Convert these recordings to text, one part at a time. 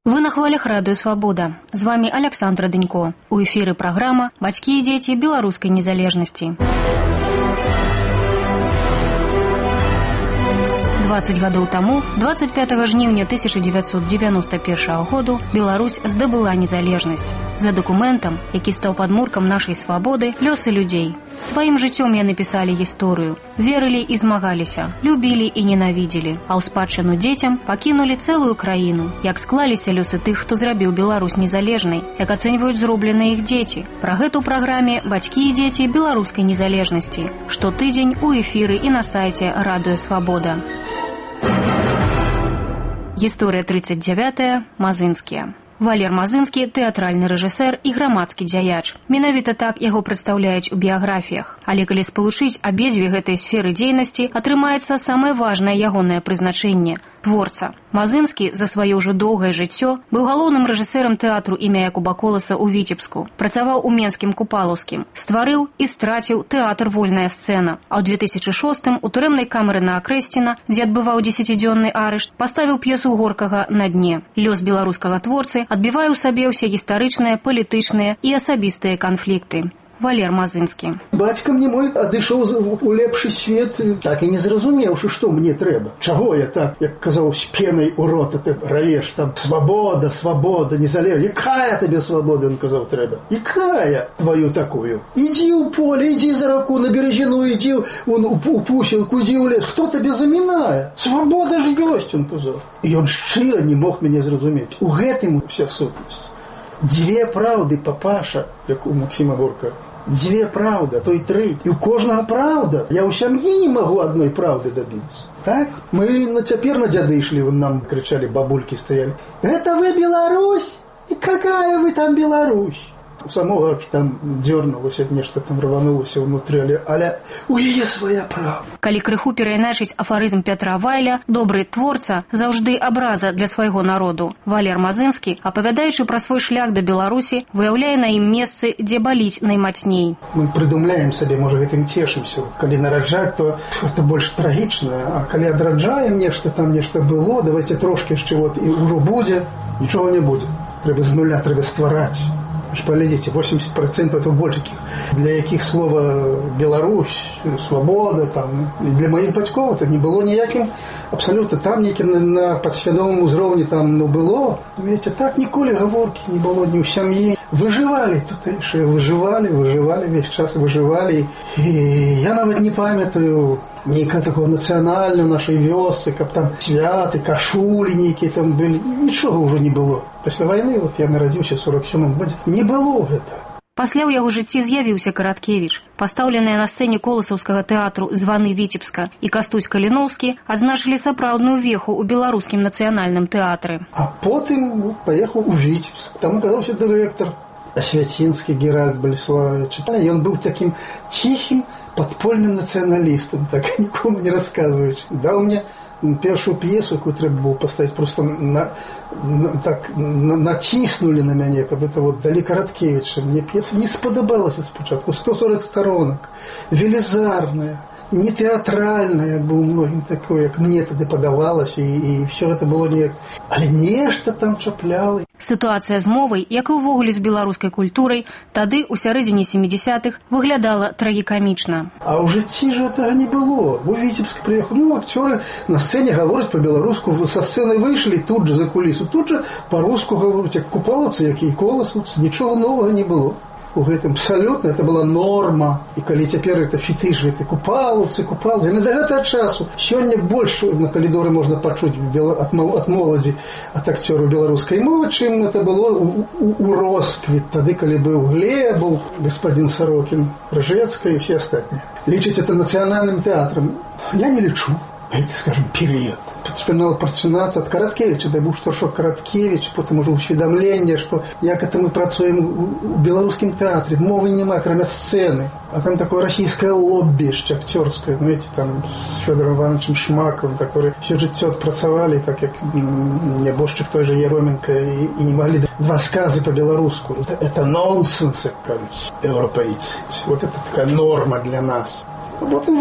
Вы на хвалях радыё «Свабода». З вами Александра Дынько. У эфіры праграма «Бацькі і дзеці беларускай незалежнасці». 20 гадоў таму, 25 жніўня 1991 году, Беларусь здабыла незалежнасць. За дакументам, які стаў падмуркам нашай свабоды, лёсы людзей. Сваім жыццём яны пісалі гісторыю, верылі і змагаліся, любілі і ненавідзелі, а ў спадчыну дзецям пакінулі цэлую краіну. Як склаліся лёсы тых, хто зрабіў Беларусь незалежнай, як ацэньваюць зробленыя іх дзеці. Пра гэта ў праграме «Бацькі і дзеці беларускай незалежнасці». Штотыдзень у эфіры і на сайце радыё «Свабода». Гісторыя 39. Мазынскія. Валер Мазынскі – тэатральны рэжысэр і грамадскі дзяяч. Менавіта так яго прадстаўляюць у біяграфіях. Але калі спалучыць абедзве гэтай сферы дзейнасці, атрымаецца самае важнае ягонае прызначэнне – творца. Мазынскі за сваё ўжо доўгае жыццё быў галоўным рэжысэрам тэатру імя Якуба Коласа ў Віцебску. Працаваў у Менскім Купалаўскім. Стварыў і страціў тэатр «Вольная сцэна». А ў 2006-м у турэмнай камеры на Акрэсціна, дзе адбываў 10-дзённы арышт, паставіў п'есу Горкага «На дне». Лёс беларускага творцы адбівае ў сабе ўсе гістарычныя, палітычныя і асабістыя канфлікты. Валер Мазынскі. Бацька мне мой адышоў у лепшы свет, так і не зразумеўшы, што мне трэба. Чаго я так, як казаў, з пенай у рот, ты раеш там свабода, свабода, незалежнасць. Якая табе свабода, ён казаў, трэба? Якая твою такую? Ідзі ў поле, ідзі за раку на бережину, ідзі у пусілку, ідзі ў лес. Хто табе замінае? Свабода ж ёсць, ён казаў. І ён шчыра не мог мяне зразумець. У гэтым уся сутнасць. Дзве праўды, папаша, як у Максіма Горка. Дзве праўды, а то і тры. І ў кожнага праўда. Я ў сям'і не магу адной праўды дабіцца. Так? Мы цяпер на дзяды ішлі, нам крычалі, бабулькі стаялі. Гэта вы Беларусь? І какая вы там Беларусь? У самого там дернулося, нешта там рванулося внутрі, але у яе свая права. Калі крыху перайначыць афарызм Пятра Вайля, добры творца заўжды абраза для свайго народу. Валер Мазынскі, апавядаючы пра свой шлях да Беларусі, выяўляе на ім месцы, дзе баліць наймацней. Мы прыдумляем сабе, можа, гэтым цешымся. Калі нараджаць, то это больш трагічна, а калі адраджаем нешта, там нешта было, давайте трошки яшчэ вот і ўжо будзе, нічога не будзе. Трэба з нуля, трэба ствараць. Поглядите, 80% это больше, для яких слова Беларусь, свобода, там, для моих бацькоў это не было ніяким, абсолютно, там неким на подсвядомом узроўні там, было, видите, так ніколі гаворки не было ни у сям'і. Выживали тутэйшыя, выживали, весь час выживали. И я нават не памятаю нейкага такого нацыянального нашай вёсцы, каб там святы, кашулі нейкія там былі. Нічога ўжо не было. Пасля вайны, вот я нарадзіўся в 47-м годзе, не было гэта. Пасля ў яго жыцці з'явіўся Караткевіч. Пастаўленыя на сцэне Коласаўскага тэатру «Званы Віцебска» і Кастусь Каліноўскі адзначылі сапраўдную веху ў беларускім нацыянальным тэатры. А потым паехаў у Віцебск. Там аказаўся дырэктар Асвяцінскі Геральд Болеславович. Ён быў таким тихим подпольным нацыяналістам, так нікому не расказваючы. Даў мне першую п'есу, якую трэба было паставіць, просто натиснули на мяне, каб это вот далі Караткевіча. Мне п'еса не спадабалася спачатку. 140 сторонок, велізарная, не тэатральная, як бы у многім такое, як мне тады падавалася, і все гэта было неяк. Але нешта там чапляла. Сітуацыя з мовай, як і ўвогуле з беларускай культурай, тады у сярэдзіне 70-х выглядала трагікамічна. А ў жыцці ж гэтага не было. У Віцебск прыехаў, акцёры на сцэне гавораць па-беларуску, са сцэны выйшлі, тут же за кулісу, тут же па-руску гавораць, як купалаўцы, як і коласаўцы, нічога новага не было. У гэтым абсолютно это была норма. І калі цяпер это фетыш, гэта купалаўцы, не да гэтага часу. Сёння больш на калідоры можна пачуць ад моладзі, ад акцёраў беларускай мовы, чым это было у росквіт, тады, калі быў Глебаў, господин Сорокін, Ржэцка і все астатнія. Лічыць это нацыянальным тэатрам. Я не лічу. Это, скажем, период. Вспоминал працюваць от Караткевича, дай бог, что шок Караткевич, потом уже усведомление, что як это мы працуем у белорусском театре, мовы нема, кроме сцены. А там такое российское лобби, актерское, знаете, там с Федором Ивановичем Шмаковым, которые все жыццё отпрацавали, так как небожчик той же Ероменко, и не могли два сказы по-белоруску. Это нонсенс, как кажется, европейцы. Вот это такая норма для нас. Потом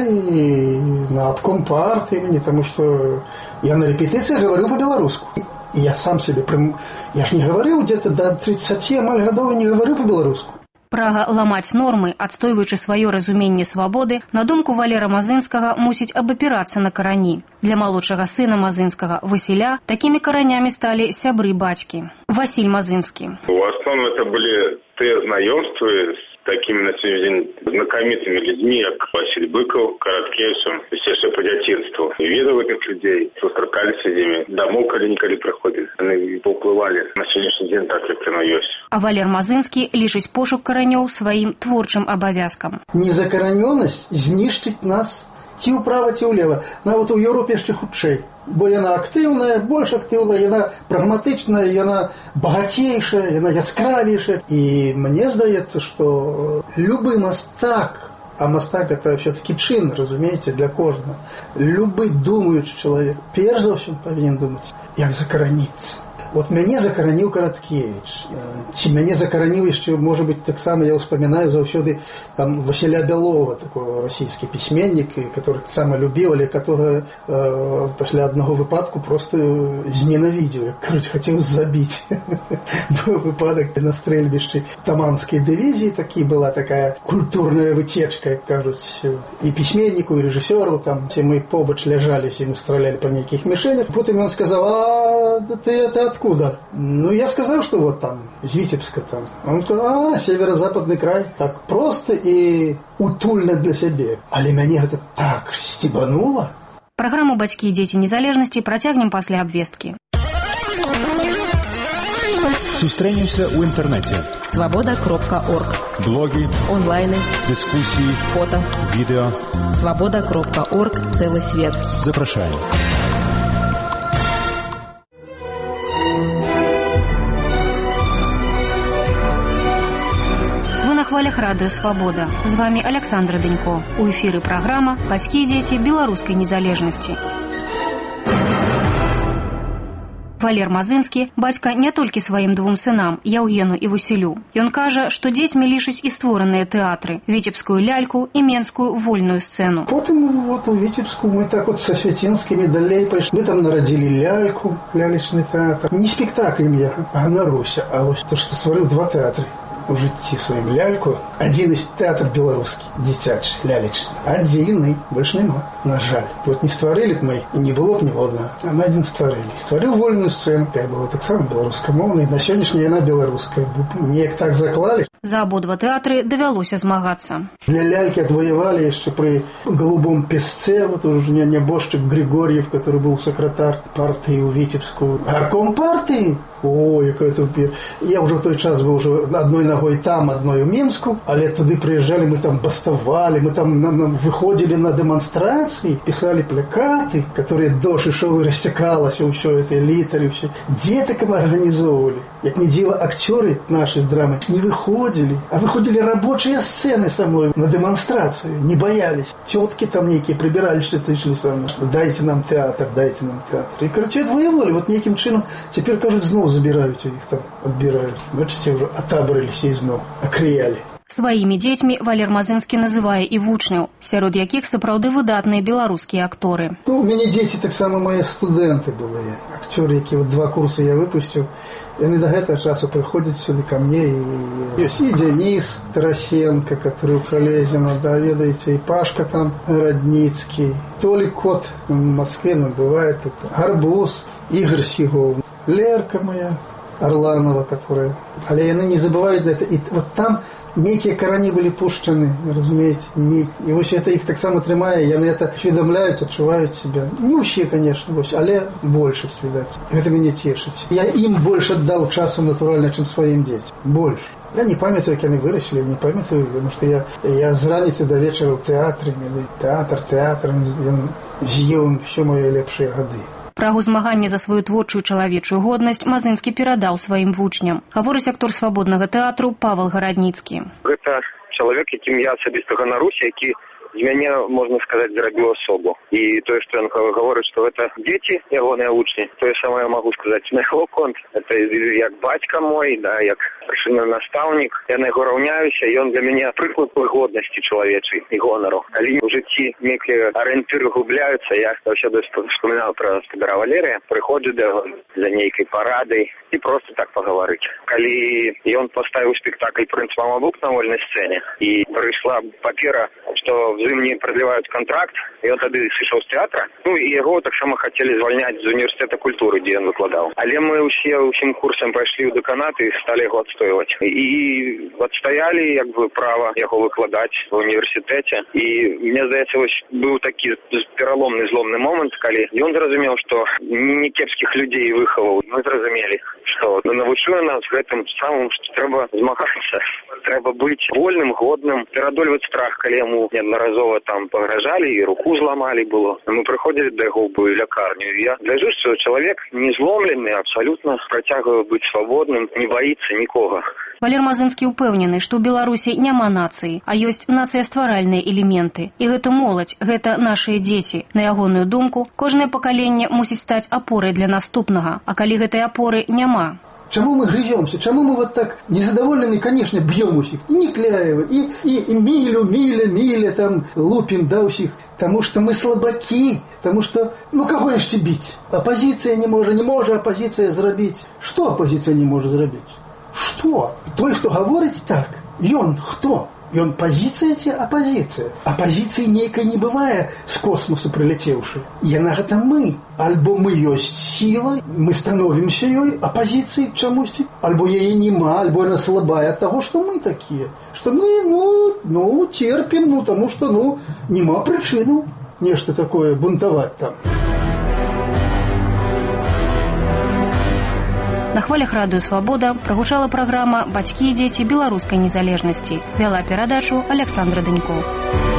выкликали на обком партии, потому что я на репетициях говорю по-белорусски. И я сам себе... Я ж не говорил где-то до 30 годов, не говорю по-белорусски. Прага ламаць нормы, адстойваючы сваё разуменне свабоды, на думку Валера Мазынскага, мусіць абапірацца на карані. Для малодшага сына Мазынскага, Васіля, такімі каранямі сталі сябры бацькі. Васіль Мазынскі. В основном это были те знакомства с такими на сегодняшний день знакомитыми людьми, как Василий Быков, Короткевич, естественно, по детству. Видел этих людей, сустракались с ними, домой коли-николи приходили. Они поплывали. На сегодняшний день так як оно есть. А Валер Мазынскі лічыць пошук каранёў сваім творчым абавязкам. Незакаранёнасць знішчыць нас ці ўправа, ці ўлева. Нават у Еўропе яшчэ хутчэй. Бо яна актыўная, больш актыўная, яна прагматычная, яна багацейшая, яна яскравейшая. І мне здаецца, што любы мастак, а мастак это все-таки чин, разумеете, для кожного. Любы думаючы чалавек, перш за ўсё павінен думаць, як закараніцца. Вот мяне закараніў Караткевич. Ці мяне закараніў яшчэ, можа быць, таксама я ўспамінаю заўсёды там Василя Бялова, такой расійскі пісьменнік, который сама любіў, але который пасля аднаго выпадку просто зненавідзеў, як кажуць, хацеў забіць. Быў выпадак на стрэльбішчы Таманскай дывізіі, такі была такая культурная вытечка, як кажуць, і пісьменніку, і рэжысёру, там, ці мы побач ляжалі, ці мы страляли па нейкіх мішенях. Потым ён сказаў: а ты откуда? Ну, я сказал, что вот там, из Витебска там. Он сказал: северо-западный край. Так просто и утульно для себе. Але мяне гэта так стебануло. Праграму «Бацькі і дзеці незалежнасці» працягнем пасля абвесткі. Сустрэнемся ў інтэрнэце. Свобода.орг. Блоги, онлайны, дискуссии, фото, видео. Свобода.орг. Целый свет. Запрашаем. На хвалях радыё «Свабода». З вами Александра Дынько. У эфіры праграма «Бацькі і дзеці беларускай незалежнасці». Валер Мазынскі – бацька не толькі сваім двум сынам, Яўгену і Васілю. Ён кажа, што дзецьмі лічыць і створаныя тэатры, віцебскую ляльку і менскую вольную сцэну. Потым вот у Витебску мы так вот со Святинскими далей пошли. Мы там народили ляльку, лялечный театр. Не спектаклем я ганаруся, а вот то, что створил два театра. У житті своїм ляльку. Один із театр белорусский, дитячий, лялечный. Один, больше нема, на жаль. Вот не створили б мы, и не было б ні одного. А мы один створили. Створил вольную сцену, яка була так само белорускомовна, і на сьогоднішній вона белорусская. Неяк так заклали. За обидва театри давялося змагацца. Для ляльки отвоевали еще при Голубом Песце, вот уже небожчик Григорьев, который был секретарь партии у Витебскую. Горком партии? Ой, какой-то... Я уже в той час был уже одной ногой там, одной в Минску, але туды приезжали, мы там бастовали, мы там выходили на демонстрации, писали плакаты, которые дождь шел и растекалось, и все это, литери, все. Деток мы организовывали. Як не дело, актеры наши с драмы не выходили, а выходили рабочие сцены со мной на демонстрацию, не боялись. Тетки там некие прибиральщицы шли со мной, дайте нам театр, дайте нам театр. И, короче, отвоевали, вот неким чином, теперь, кажется, снова забирают их там, отбирают. Бачите, уже отабрались и снова, окрыяли. Сваімі дзецьмі Валер Мазынскі называе і вучняў, сярод якіх сапраўды выдатныя беларускія акторы. Ну, у мяне дзеці таксама мои студэнты былі, акцёры, які вот 2 курсы я выпусціў. Яны до гэтага часу прыходзяць сюды ко мне, і ёсць і Денис Тарасенко, который у Калезіна, да, ведаеце, і Пашка там Радніцкі, Толік Кот в Москве, ну, бывает тут, Гарбуз, Игорь Сигов, Лерка моя, Орланова, которая... Але яны не забываюць гэта, і вот там некие карані были пушчаны, разумеете, и вось это их так само трымае, яны это усведомляют, отчувают себя. Не усе, конечно, вось, але больше, видать. Это меня тешит. Я им больше отдал часу натурально, чем своим детям. Больше. Я не памятаю, как они выросли, не памятаю, потому что я с раницы до вечера в театре, театр, з'ел все мои лепшие годы. Прагу змагання за сваю творчую чалавечую годнасць Мазынскі перадаў сваім вучням. Гаворыць актор свабоднага тэатру Павел Гарадніцкі. Гэта чалавек, якім я асабіста ганаруся, які з мяне, можна сказаць, зрабіў асобу. І тое, што ён гаворыць, што гэта дзеці, ягоныя вучні, тое самае магу сказаць на яго конт. Это як бацька мой, да, як настаўнік. Я на яго раўняюся, і ён для мяне прыклад годнасці чалавечай і гонару. Калі ў жыцці некія арыентыры губляюцца, я заўсёды вспоминаў пра гаспадара Валерыя, прыходжу да яго за нейкай парадай і проста так пагаварыць. Калі ён паставіў спектакль «Прынц Мамабук» на вольнай сцэне, і прыйшла папера, што взаим не прадліваюць контракт, і ён тады сышоў з тэатра, і яго таксама хацелі звальняць з універсітэта культуры, дзе ён выкладаў. Але мы ўсім курсам пайшлі ў дэканат і сталі яго адстойваць. І адстаялі права яго выкладаць ва універсітэце. І мне здаецца, быў такі пераломны зломны момант, калі ён зразумеў, што не кепскіх людзей выхаваў. Мы зразумелі, што навучыла нас гэтым самым, што трэба змагацца. Трэба быць вольным, годным, перадольваць страх, калі яму неаднаразова там пагражалі і руку зламалі было. Мы прыходзілі да яго ў лякарню. Я гляджу, што чалавек не зломлены, абсалютна працягвае быць свабодным, не баіцца нікога. Валер Мазынскі ўпэўнены, што ў Беларусі няма нацыі, а ёсць нацыястваральныя элементы. І гэта моладзь, гэта нашыя дзеці. На ягоную думку, кожнае пакаленне мусіць стаць апорай для наступнага. А калі гэтай апоры няма? Чему мы грыземся? Чему мы вот так незадоволены, конечно, бьем усих? И Никляева, и Миля там лупим, да, усих. Потому что мы слабаки. Потому что, кого еще бить? Оппозиция не может оппозиция зробить. Что оппозиция не может зробить? Что? Той, кто говорит так, и он кто? И он позиция ці оппозиция. Оппозиции нейкой не бывает с космоса прилетевшей. Яна гэта мы. Альбо мы есть сила, мы становимся ее оппозицией чамусьці, альбо яе нема, альбо она слабая от того, что мы такие. Что мы, терпим, потому что, нема причину нечто такое бунтовать там. На хвалях радыё «Свабода» прагучала праграма «Бацькі і дзеці беларускай незалежнасці». Вяла перадачу Александра Данько.